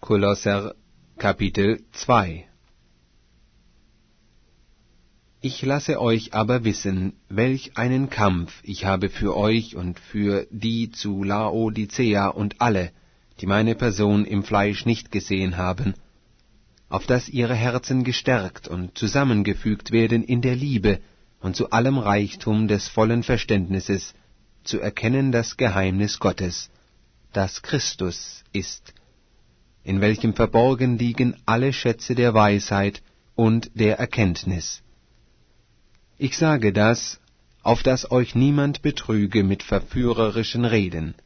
Kolosser Kapitel 2. Ich lasse euch aber wissen, welch einen Kampf ich habe für euch und für die zu Laodicea und alle, die meine Person im Fleisch nicht gesehen haben, auf dass ihre Herzen gestärkt und zusammengefügt werden in der Liebe und zu allem Reichtum des vollen Verständnisses, zu erkennen das Geheimnis Gottes, das Christus ist, in welchem verborgen liegen alle Schätze der Weisheit und der Erkenntnis. Ich sage das, auf dass euch niemand betrüge mit verführerischen Reden.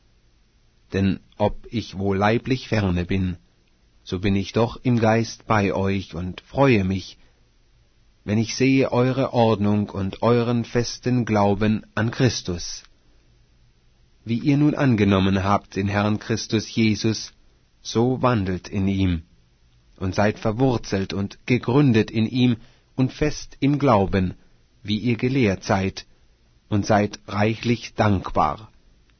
Denn ob ich wohl leiblich ferne bin, so bin ich doch im Geist bei euch und freue mich, wenn ich sehe eure Ordnung und euren festen Glauben an Christus. Wie ihr nun angenommen habt den Herrn Christus Jesus, so wandelt in ihm, und seid verwurzelt und gegründet in ihm und fest im Glauben, wie ihr gelehrt seid, und seid reichlich dankbar.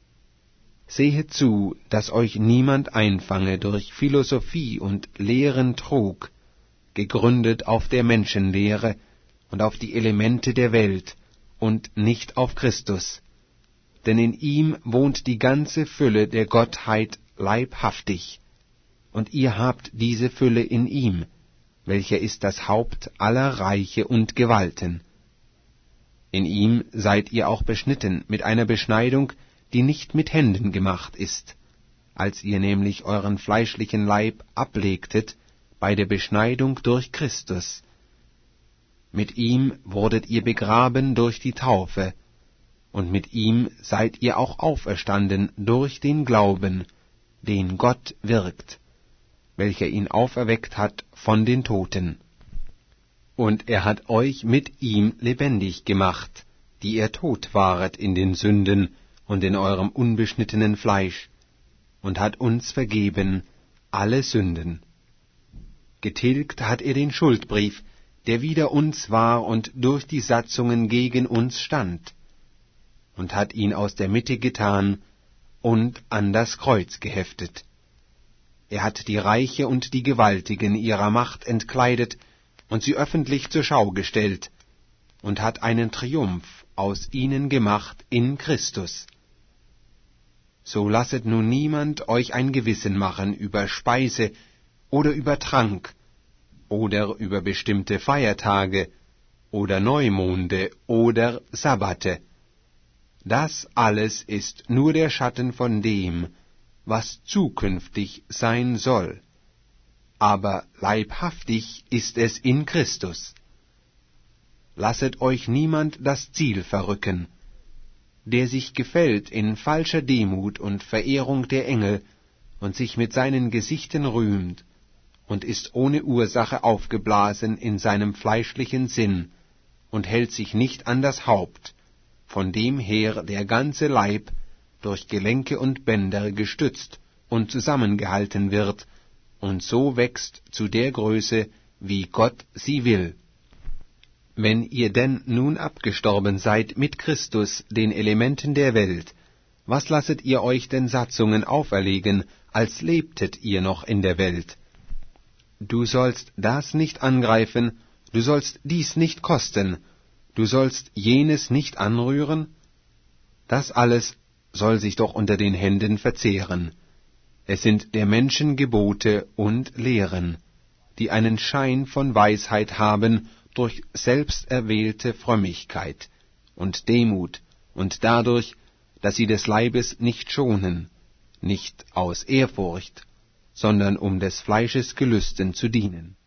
Sehet zu, dass euch niemand einfange durch Philosophie und leeren Trug, gegründet auf der Menschenlehre und auf die Elemente der Welt und nicht auf Christus. Denn in ihm wohnt die ganze Fülle der Gottheit leibhaftig, und ihr habt diese Fülle in ihm, welcher ist das Haupt aller Reiche und Gewalten. In ihm seid ihr auch beschnitten mit einer Beschneidung, die nicht mit Händen gemacht ist, als ihr nämlich euren fleischlichen Leib ablegtet bei der Beschneidung durch Christus. Mit ihm wurdet ihr begraben durch die Taufe, und mit ihm seid ihr auch auferstanden durch den Glauben, den Gott wirkt, welcher ihn auferweckt hat von den Toten. Und er hat euch mit ihm lebendig gemacht, die ihr tot waret in den Sünden und in eurem unbeschnittenen Fleisch, und hat uns vergeben alle Sünden. Getilgt hat er den Schuldbrief, der wider uns war und durch die Satzungen gegen uns stand, und hat ihn aus der Mitte getan und an das Kreuz geheftet. Er hat die Reiche und die Gewaltigen ihrer Macht entkleidet und sie öffentlich zur Schau gestellt, und hat einen Triumph aus ihnen gemacht in Christus. So lasset nun niemand euch ein Gewissen machen über Speise oder über Trank oder über bestimmte Feiertage oder Neumonde oder Sabbate. Das alles ist nur der Schatten von dem, was zukünftig sein soll. Aber leibhaftig ist es in Christus. Lasset euch niemand das Ziel verrücken, der sich gefällt in falscher Demut und Verehrung der Engel und sich mit seinen Gesichten rühmt und ist ohne Ursache aufgeblasen in seinem fleischlichen Sinn und hält sich nicht an das Haupt, von dem her der ganze Leib durch Gelenke und Bänder gestützt und zusammengehalten wird und so wächst zu der Größe, wie Gott sie will. Wenn ihr denn nun abgestorben seid mit Christus, den Elementen der Welt, was lasset ihr euch denn Satzungen auferlegen, als lebtet ihr noch in der Welt? Du sollst das nicht angreifen, du sollst dies nicht kosten, du sollst jenes nicht anrühren? Das alles soll sich doch unter den Händen verzehren. Es sind der Menschen Gebote und Lehren, die einen Schein von Weisheit haben durch selbsterwählte Frömmigkeit und Demut und dadurch, dass sie des Leibes nicht schonen, nicht aus Ehrfurcht, sondern um des Fleisches Gelüsten zu dienen.